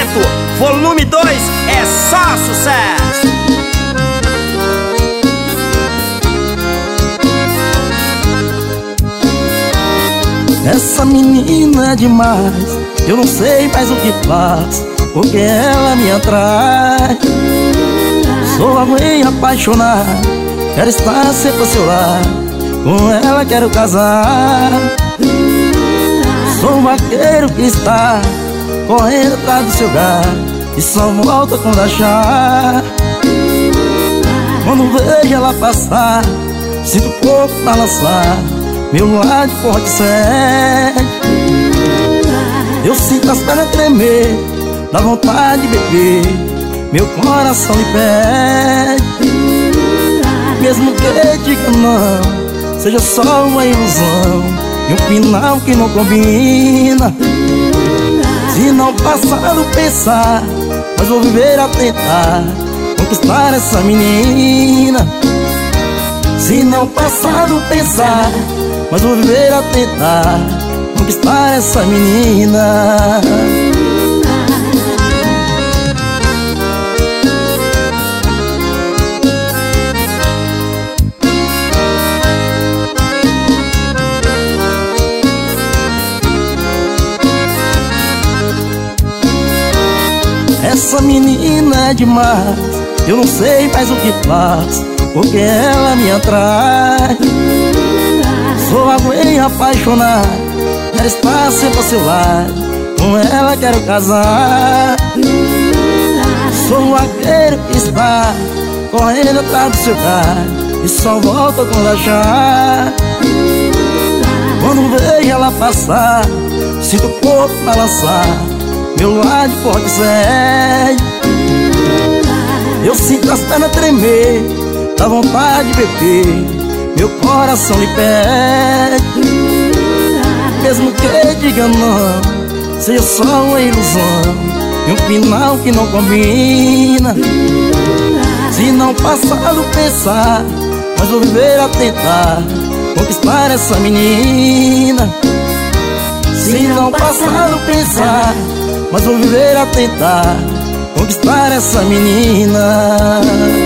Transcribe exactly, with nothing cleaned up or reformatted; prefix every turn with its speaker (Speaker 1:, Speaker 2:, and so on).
Speaker 1: Casamento, volume dois, é só sucesso.
Speaker 2: Essa menina é demais, eu não sei mais o que faz, porque ela me atrai. Sou alguém apaixonado, quero estar sempre ao seu lado, com ela quero casar. Sou um vaqueiro que está correndo atrás do seu gado, e só volta quando achar. Quando vejo ela passar, sinto o corpo balançar, meu lado forte sede. Eu sinto as pernas tremer, dá vontade de beber, meu coração lhe pede. Mesmo que diga não, seja só uma ilusão e um final que não combina. Se não passar do pensar, mas vou viver a tentar conquistar essa menina. Se não passar do pensar, mas vou viver a tentar conquistar essa menina. Essa menina é demais, eu não sei mais o que faz, porque ela me atrai. Sou alguém apaixonado, quero estar sempre ao seu lado, com ela quero casar. Sou um vaqueiro que está correndo atrás do seu carro, e só volta quando achar. Quando vejo ela passar, sinto o corpo balançar, meu lado forte sede. Eu sinto as pernas tremer, dá vontade de beber, meu coração lhe pede. Mesmo que diga não, seja só uma ilusão e um final que não combina. Se não passar do pensar, mas vou viver a tentar conquistar essa menina. Se não passar do pensar, mas vou viver a tentar conquistar essa menina.